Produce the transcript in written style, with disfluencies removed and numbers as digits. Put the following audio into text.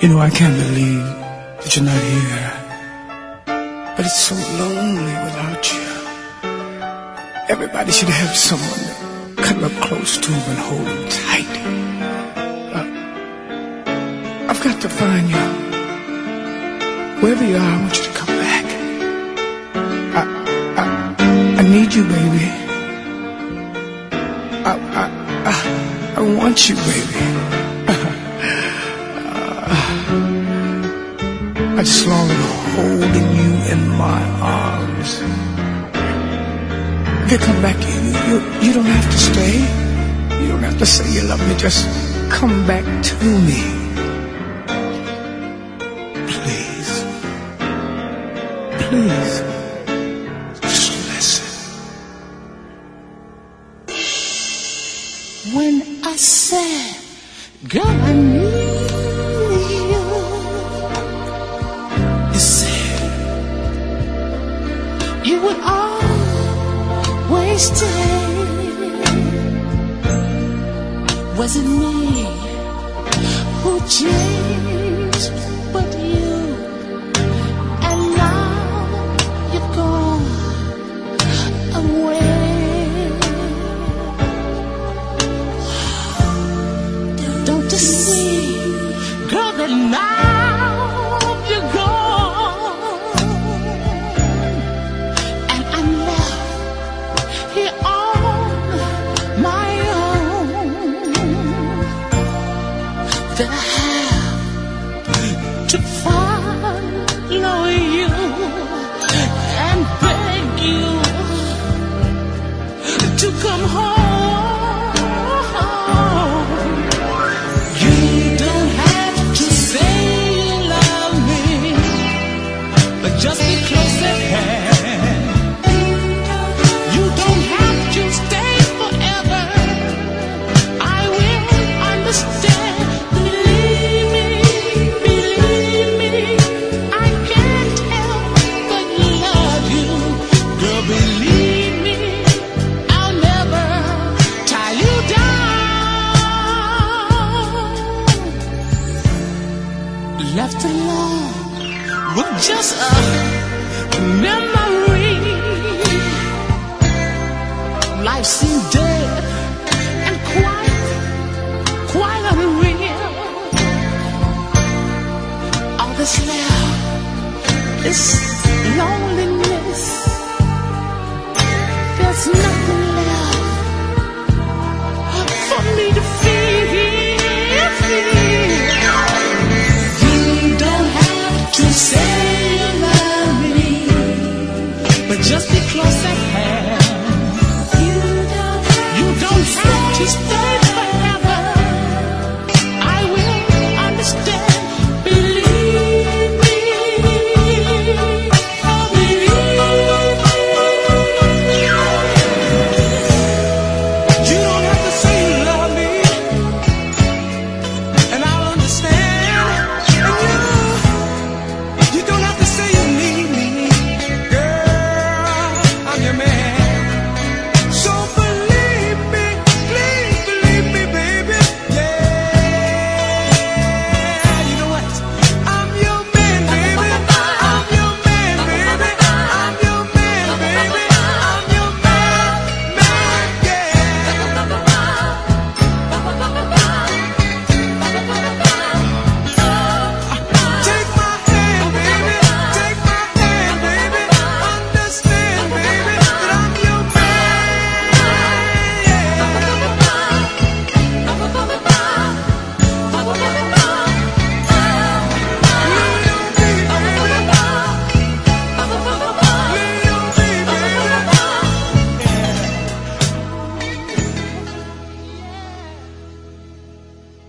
You know, I can't believe that you're not here. But it's so lonely without you. Everybody should have someone to cuddle up close to him and hold him tight. I've got to find you. Wherever you are, I want you to come back. I need you, baby. I want you, baby. I just long to holding you in my arms. If you come back, you don't have to stay. You don't have to say you love me. Just come back to me. Please. Please. Just listen. When I said, girl, I need you, you said you would always stay. Was it me who changed but you? And now you've gone away. Don't you see, girl, that now you're gone, and I'm left here on my own. That I have to follow you and beg you to come home. Just be close at hand. You don't have to stay forever. I will understand. Believe me, I can't help but love you. Girl, believe me, I'll never tie you down. Left alone with just a memory, life seemed dead and quite unreal. All that's left is